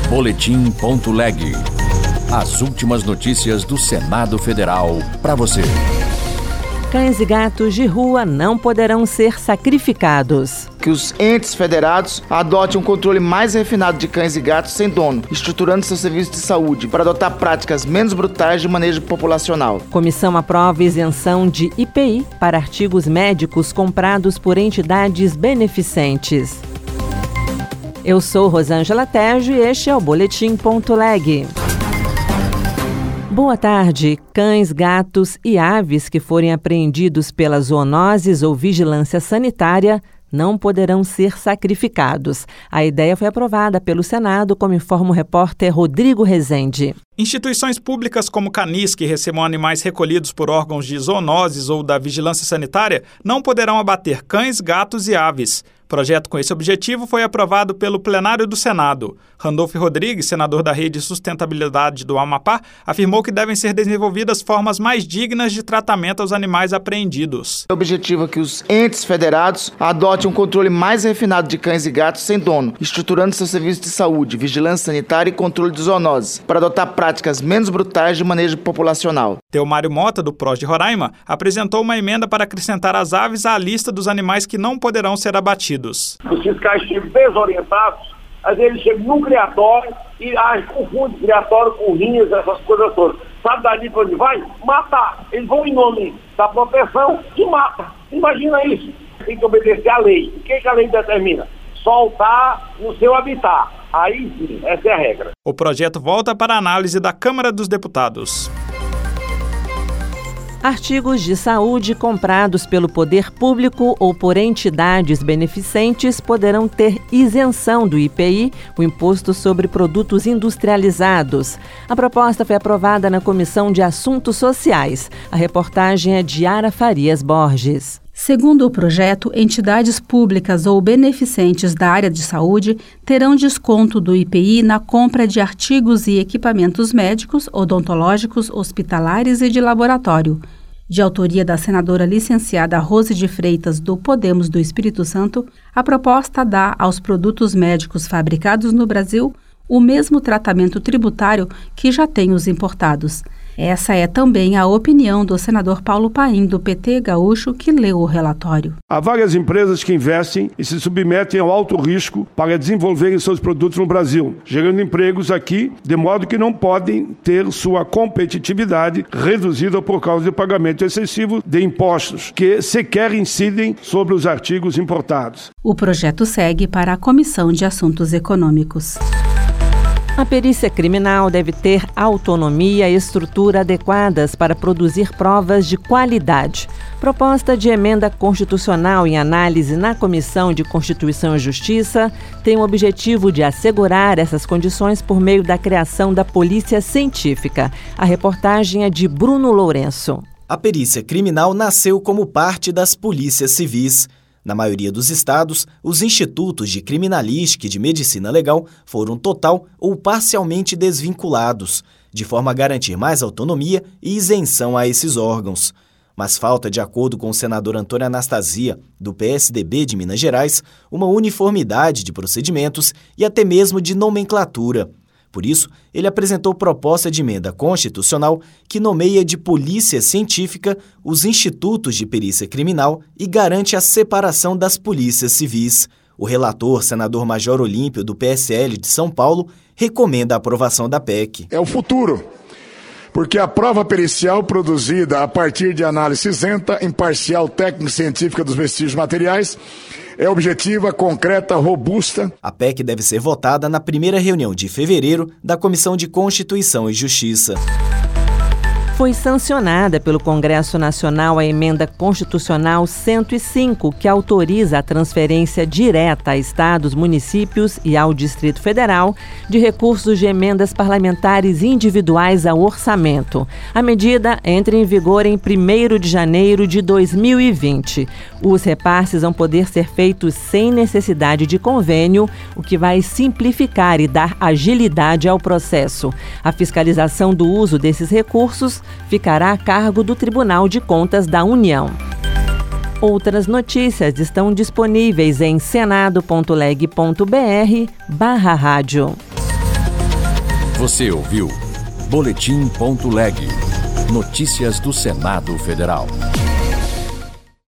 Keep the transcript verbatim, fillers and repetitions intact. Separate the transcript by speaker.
Speaker 1: Boletim ponto leg. As últimas notícias do Senado Federal para você.
Speaker 2: Cães e gatos de rua não poderão ser sacrificados.
Speaker 3: Que os entes federados adotem um controle mais refinado de cães e gatos sem dono, estruturando seus serviços de saúde para adotar práticas menos brutais de manejo populacional.
Speaker 2: Comissão aprova isenção de I P I para artigos médicos comprados por entidades beneficentes. Eu sou Rosângela Tejo e este é o Boletim ponto leg. Boa tarde. Cães, gatos e aves que forem apreendidos pelas zoonoses ou vigilância sanitária não poderão ser sacrificados. A ideia foi aprovada pelo Senado, como informa o repórter Rodrigo Rezende.
Speaker 4: Instituições públicas como canis que recebam animais recolhidos por órgãos de zoonoses ou da vigilância sanitária não poderão abater cães, gatos e aves. Projeto com esse objetivo foi aprovado pelo plenário do Senado. Randolfo Rodrigues, senador da Rede Sustentabilidade do Amapá, afirmou que devem ser desenvolvidas formas mais dignas de tratamento aos animais apreendidos.
Speaker 3: O objetivo é que os entes federados adotem um controle mais refinado de cães e gatos sem dono, estruturando seus serviços de saúde, vigilância sanitária e controle de zoonoses, para adotar práticas menos brutais de manejo populacional.
Speaker 4: Teomário Mota, do P R O S de Roraima, apresentou uma emenda para acrescentar as aves à lista dos animais que não poderão ser abatidos. Os
Speaker 5: fiscais chegam desorientados, às vezes chegam no criatório e ah, confundem criatório com rinhas, essas coisas todas. Sabe dali para onde vai? Matar. Eles vão em nome da proteção e matam. Imagina isso. Tem que obedecer à lei. O que, que a lei determina? Soltar no seu habitat. Aí sim, essa é a regra.
Speaker 4: O projeto volta para a análise da Câmara dos Deputados.
Speaker 2: Artigos de saúde comprados pelo poder público ou por entidades beneficentes poderão ter isenção do I P I, o Imposto sobre Produtos Industrializados. A proposta foi aprovada na Comissão de Assuntos Sociais. A reportagem é de Yara Farias Borges.
Speaker 6: Segundo o projeto, entidades públicas ou beneficentes da área de saúde terão desconto do I P I na compra de artigos e equipamentos médicos, odontológicos, hospitalares e de laboratório. De autoria da senadora licenciada Rose de Freitas, do Podemos do Espírito Santo, a proposta dá aos produtos médicos fabricados no Brasil o mesmo tratamento tributário que já tem os importados. Essa é também a opinião do senador Paulo Paim, do P T gaúcho, que leu o relatório.
Speaker 7: Há várias empresas que investem e se submetem ao alto risco para desenvolverem seus produtos no Brasil, gerando empregos aqui, de modo que não podem ter sua competitividade reduzida por causa do pagamento excessivo de impostos, que sequer incidem sobre os artigos importados.
Speaker 6: O projeto segue para a Comissão de Assuntos Econômicos.
Speaker 2: A perícia criminal deve ter autonomia e estrutura adequadas para produzir provas de qualidade. Proposta de emenda constitucional em análise na Comissão de Constituição e Justiça tem o objetivo de assegurar essas condições por meio da criação da Polícia Científica. A reportagem é de Bruno Lourenço.
Speaker 8: A perícia criminal nasceu como parte das polícias civis. Na maioria dos estados, os institutos de criminalística e de medicina legal foram total ou parcialmente desvinculados, de forma a garantir mais autonomia e isenção a esses órgãos. Mas falta, de acordo com o senador Antônio Anastasia, do P S D B de Minas Gerais, uma uniformidade de procedimentos e até mesmo de nomenclatura. Por isso, ele apresentou proposta de emenda constitucional que nomeia de polícia científica os institutos de perícia criminal e garante a separação das polícias civis. O relator, senador Major Olímpio, do P S L de São Paulo, recomenda a aprovação da P E C.
Speaker 9: É o futuro, porque a prova pericial produzida a partir de análise isenta, imparcial, técnico-científica dos vestígios materiais é objetiva, concreta, robusta.
Speaker 8: A P E C deve ser votada na primeira reunião de fevereiro da Comissão de Constituição e Justiça.
Speaker 2: Foi sancionada pelo Congresso Nacional a emenda constitucional cento e cinco, que autoriza a transferência direta a estados, municípios e ao Distrito Federal de recursos de emendas parlamentares individuais ao orçamento. A medida entra em vigor em primeiro de janeiro de dois mil e vinte. Os repasses vão poder ser feitos sem necessidade de convênio, o que vai simplificar e dar agilidade ao processo. A fiscalização do uso desses recursos ficará a cargo do Tribunal de Contas da União. Outras notícias estão disponíveis em senado ponto leg ponto br barra rádio.
Speaker 1: Você ouviu Boletim.leg. Notícias do Senado Federal.